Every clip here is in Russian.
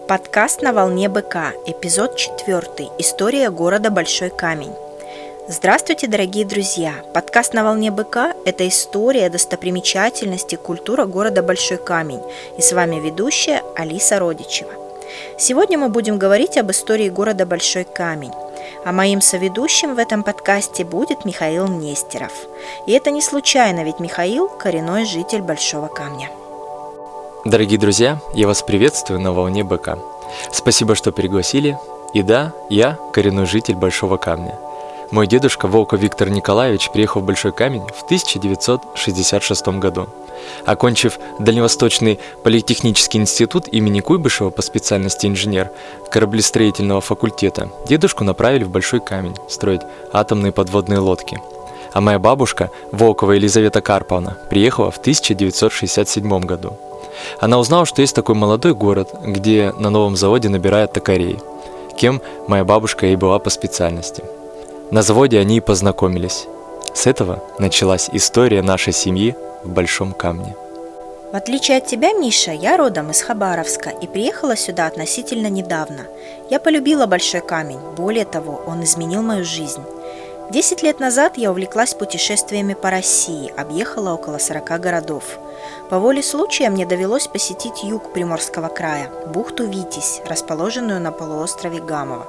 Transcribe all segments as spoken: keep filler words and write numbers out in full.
Подкаст «На волне быка», эпизод четвертый. История города Большой Камень. Здравствуйте, дорогие друзья! Подкаст «На волне быка» – это история, достопримечательности, культура города Большой Камень. И с вами ведущая Алиса Родичева. Сегодня мы будем говорить об истории города Большой Камень. А моим соведущим в этом подкасте будет Михаил Нестеров. И это не случайно, ведь Михаил – коренной житель Большого Камня. Дорогие друзья, я вас приветствую на волне быка. Спасибо, что пригласили. И да, я коренной житель Большого Камня. Мой дедушка Волков Виктор Николаевич приехал в Большой Камень в тысяча девятьсот шестьдесят шестом году. Окончив Дальневосточный политехнический институт имени Куйбышева по специальности инженер кораблестроительного факультета, дедушку направили в Большой Камень строить атомные подводные лодки. А моя бабушка, Волкова Елизавета Карповна, приехала в тысяча девятьсот шестьдесят седьмом году. Она узнала, что есть такой молодой город, где на новом заводе набирают токарей, кем моя бабушка и была по специальности. На заводе они и познакомились. С этого началась история нашей семьи в Большом Камне. В отличие от тебя, Миша, я родом из Хабаровска и приехала сюда относительно недавно. Я полюбила Большой Камень, более того, он изменил мою жизнь. Десять лет назад я увлеклась путешествиями по России, объехала около сорока городов. По воле случая мне довелось посетить юг Приморского края, бухту Витязь, расположенную на полуострове Гамово.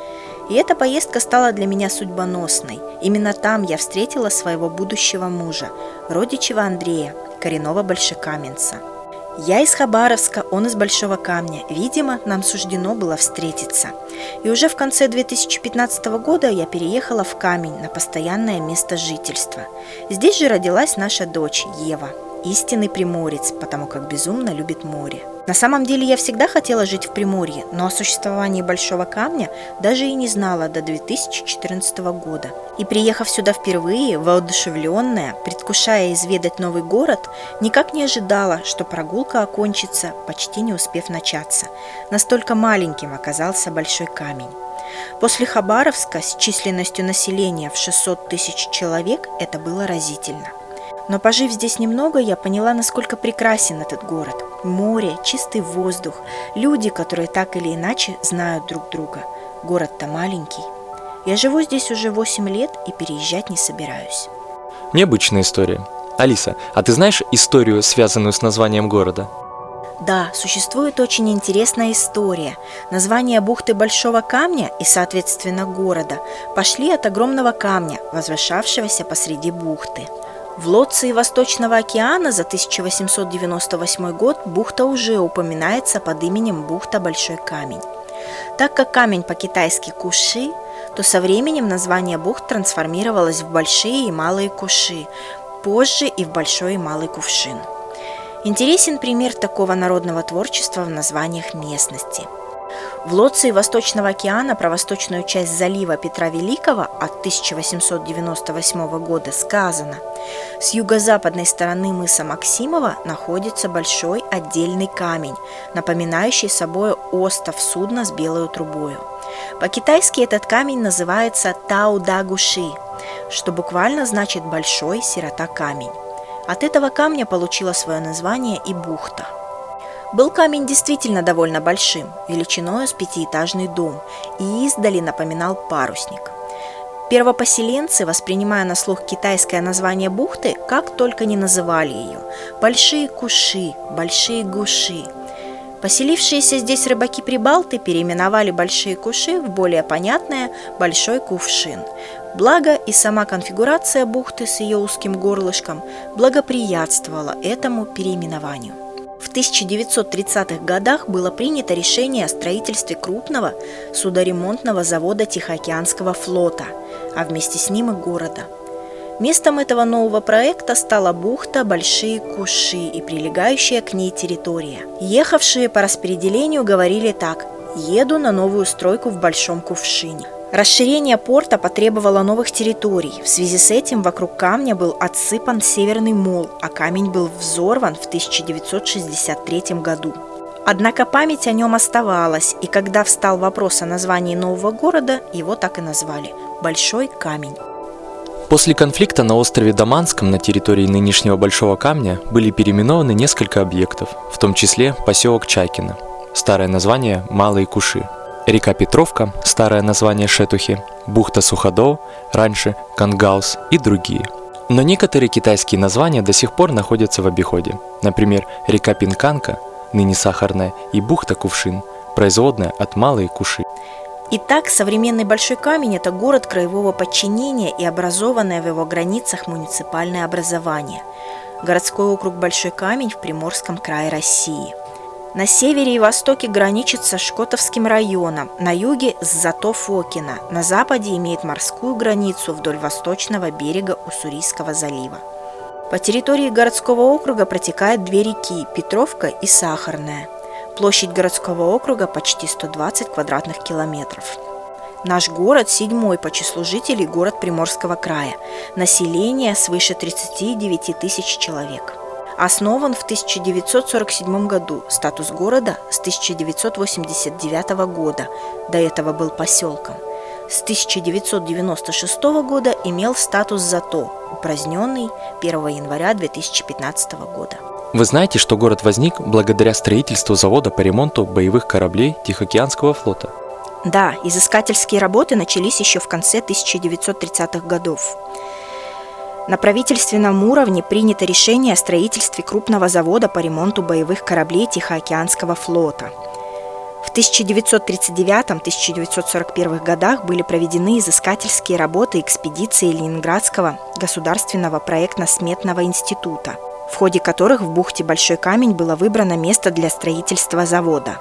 И эта поездка стала для меня судьбоносной. Именно там я встретила своего будущего мужа, Родичева Андрея, коренного большекаменца. Я из Хабаровска, он из Большого Камня. Видимо, нам суждено было встретиться. И уже в конце две тысячи пятнадцатого года я переехала в Камень на постоянное место жительства. Здесь же родилась наша дочь Ева, истинный приморец, потому как безумно любит море. На самом деле я всегда хотела жить в Приморье, но о существовании Большого Камня даже и не знала до две тысячи четырнадцатого года. И приехав сюда впервые, воодушевленная, предвкушая изведать новый город, никак не ожидала, что прогулка окончится, почти не успев начаться. Настолько маленьким оказался Большой Камень. После Хабаровска с численностью населения в шестьсот тысяч человек это было разительно. Но пожив здесь немного, я поняла, насколько прекрасен этот город. Море, чистый воздух, люди, которые так или иначе знают друг друга. Город-то маленький. Я живу здесь уже восемь лет и переезжать не собираюсь. Необычная история. Алиса, а ты знаешь историю, связанную с названием города? Да, существует очень интересная история. Название бухты Большого Камня и, соответственно, города пошли от огромного камня, возвышавшегося посреди бухты. В Лоции Восточного океана за тысяча восемьсот девяносто восьмой год бухта уже упоминается под именем бухта Большой Камень. Так как камень по-китайски Куши, то со временем название бухт трансформировалось в Большие и Малые Куши, позже и в Большой и Малый Кувшин. Интересен пример такого народного творчества в названиях местности. В Лоции Восточного океана про восточную часть залива Петра Великого от тысяча восемьсот девяносто восьмого года сказано: с юго-западной стороны мыса Максимова находится большой отдельный камень, напоминающий собой остов судна с белой трубою. По-китайски этот камень называется Тао-да-Гуши, что буквально значит «большой сирота-камень». От этого камня получила свое название и бухта. Был камень действительно довольно большим, величиной с пятиэтажный дом, и издали напоминал парусник. Первопоселенцы, воспринимая на слух китайское название бухты, как только не называли ее – Большие Куши, Большие Гуши. Поселившиеся здесь рыбаки-прибалты переименовали Большие Куши в более понятное Большой Кувшин. Благо и сама конфигурация бухты с ее узким горлышком благоприятствовала этому переименованию. В тысяча девятьсот тридцатых годах было принято решение о строительстве крупного судоремонтного завода Тихоокеанского флота, а вместе с ним и города. Местом этого нового проекта стала бухта Большие Куши и прилегающая к ней территория. Ехавшие по распределению говорили так: «Еду на новую стройку в Большом Кувшине». Расширение порта потребовало новых территорий. В связи с этим вокруг камня был отсыпан северный мол, а камень был взорван в тысяча девятьсот шестьдесят третьем году. Однако память о нем оставалась, и когда встал вопрос о названии нового города, его так и назвали – Большой Камень. После конфликта на острове Даманском на территории нынешнего Большого Камня были переименованы несколько объектов, в том числе поселок Чайкино. старое название Малые Куши, река Петровка, старое название Шетухи, бухта Суходол, раньше Кангаус и другие. Но некоторые китайские названия до сих пор находятся в обиходе. Например, река Пинканка, ныне Сахарная, и бухта Кувшин, производная от Малые Куши. Итак, современный Большой Камень – это город краевого подчинения и образованное в его границах муниципальное образование. Городской округ Большой Камень в Приморском крае России. На севере и востоке граничит со Шкотовским районом, на юге с Зато-Фокино, на западе имеет морскую границу вдоль восточного берега Уссурийского залива. По территории городского округа протекают две реки – Петровка и Сахарная. Площадь городского округа почти сто двадцать квадратных километров. Наш город седьмой по числу жителей город Приморского края. Население свыше тридцати девяти тысяч человек. Основан в тысяча девятьсот сорок седьмом году, статус города с тысяча девятьсот восемьдесят девятого года, до этого был поселком. С тысяча девятьсот девяносто шестого года имел статус Зато, упраздненный первого января две тысячи пятнадцатого года. Вы знаете, что город возник благодаря строительству завода по ремонту боевых кораблей Тихоокеанского флота? Да, изыскательские работы начались еще в конце тысяча девятьсот тридцатых годов. На правительственном уровне принято решение о строительстве крупного завода по ремонту боевых кораблей Тихоокеанского флота. В тысяча девятьсот тридцать девятом — тысяча девятьсот сорок первом годах были проведены изыскательские работы экспедиции Ленинградского государственного проектно-сметного института, в ходе которых в бухте Большой Камень было выбрано место для строительства завода.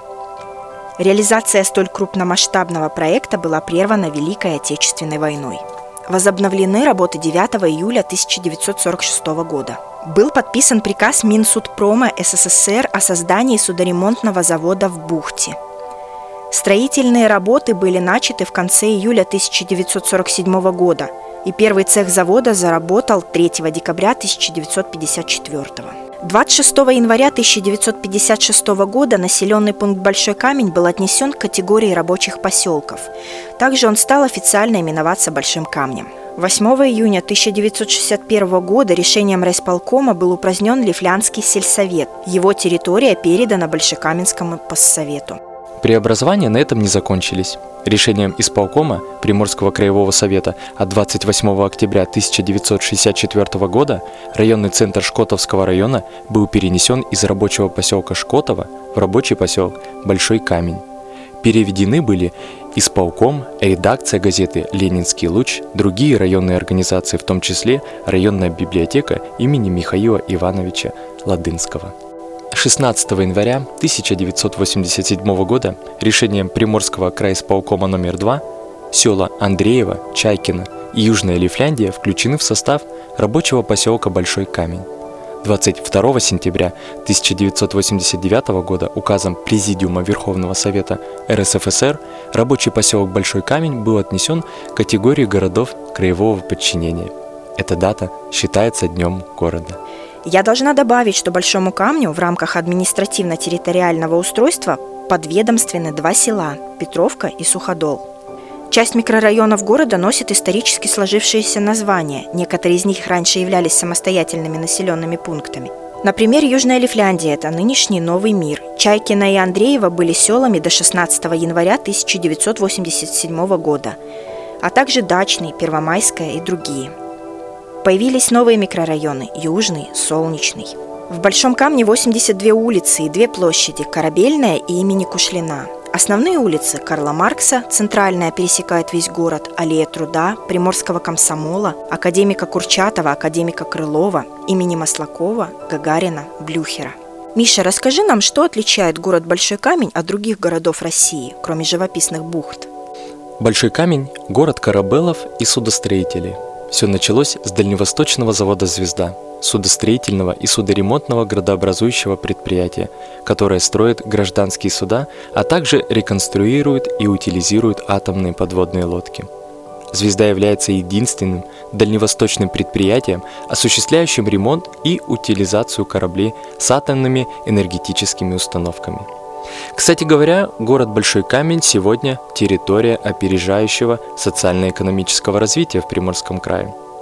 Реализация столь крупномасштабного проекта была прервана Великой Отечественной войной. Возобновлены работы девятого июля тысяча девятьсот сорок шестого года. Был подписан приказ Минсудпрома СССР о создании судоремонтного завода в бухте. Строительные работы были начаты в конце июля тысяча девятьсот сорок седьмого года, и первый цех завода заработал третьего декабря тысяча девятьсот пятьдесят четвёртого. двадцать шестого января тысяча девятьсот пятьдесят шестого года населенный пункт Большой Камень был отнесен к категории рабочих поселков. Также он стал официально именоваться Большим Камнем. восьмого июня тысяча девятьсот шестьдесят первого года решением райисполкома был упразднен Лифлянский сельсовет. Его территория передана Большекаменскому поссовету. Преобразования на этом не закончились. Решением исполкома Приморского краевого совета от двадцать восьмого октября тысяча девятьсот шестьдесят четвёртого года районный центр Шкотовского района был перенесен из рабочего поселка Шкотово в рабочий поселок Большой Камень. Переведены были исполком, редакция газеты «Ленинский луч», другие районные организации, в том числе районная библиотека имени Михаила Ивановича Ладынского. шестнадцатого января тысяча девятьсот восемьдесят седьмого года решением Приморского крайисполкома номер два села Андреево, Чайкино и Южная Лифляндия включены в состав рабочего поселка Большой Камень. двадцать второго сентября тысяча девятьсот восемьдесят девятого года указом Президиума Верховного Совета эр эс эф эс эр рабочий поселок Большой Камень был отнесен к категории городов краевого подчинения. Эта дата считается днем города. Я должна добавить, что Большому Камню в рамках административно-территориального устройства подведомственны два села – Петровка и Суходол. Часть микрорайонов города носит исторически сложившиеся названия, некоторые из них раньше являлись самостоятельными населенными пунктами. Например, Южная Лифляндия – это нынешний Новый Мир. Чайкино и Андреево были селами до шестнадцатого января тысяча девятьсот восемьдесят седьмого года, а также Дачный, Первомайская и другие. Появились новые микрорайоны – Южный, Солнечный. В Большом Камне восемьдесят две улицы и две площади – Корабельная и имени Кушлина. Основные улицы – Карла Маркса, центральная пересекает весь город, Аллея Труда, Приморского комсомола, Академика Курчатова, Академика Крылова, имени Маслакова, Гагарина, Блюхера. Миша, расскажи нам, что отличает город Большой Камень от других городов России, кроме живописных бухт? Большой Камень – город корабелов и судостроителей. Все началось с дальневосточного завода «Звезда», судостроительного и судоремонтного градообразующего предприятия, которое строит гражданские суда, а также реконструирует и утилизирует атомные подводные лодки. «Звезда» является единственным дальневосточным предприятием, осуществляющим ремонт и утилизацию кораблей с атомными энергетическими установками. Кстати говоря, город Большой Камень сегодня территория опережающего социально-экономического развития в Приморском крае.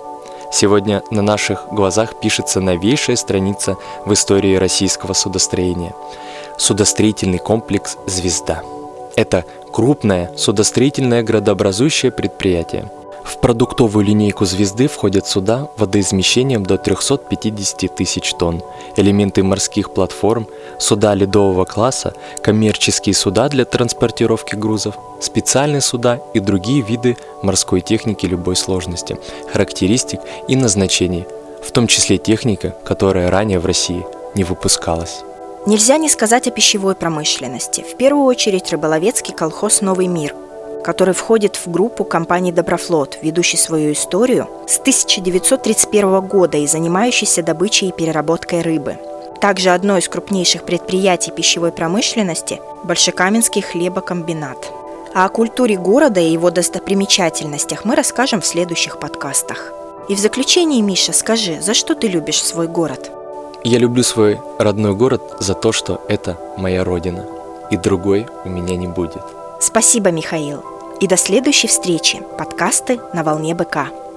Сегодня на наших глазах пишется новейшая страница в истории российского судостроения. Судостроительный комплекс «Звезда». Это крупное судостроительное градообразующее предприятие. В продуктовую линейку «Звезды» входят суда водоизмещением до триста пятьдесят тысяч тонн, элементы морских платформ, суда ледового класса, коммерческие суда для транспортировки грузов, специальные суда и другие виды морской техники любой сложности, характеристик и назначений, в том числе техника, которая ранее в России не выпускалась. Нельзя не сказать о пищевой промышленности. В первую очередь рыболовецкий колхоз «Новый мир», который входит в группу компании «Доброфлот», ведущий свою историю с тысяча девятьсот тридцать первого года и занимающийся добычей и переработкой рыбы. Также одно из крупнейших предприятий пищевой промышленности – Большекаменский хлебокомбинат. А о культуре города и его достопримечательностях мы расскажем в следующих подкастах. И в заключение, Миша, скажи, за что ты любишь свой город? Я люблю свой родной город за то, что это моя родина, и другой у меня не будет. Спасибо, Михаил. И до следующей встречи. Подкасты на волне БК.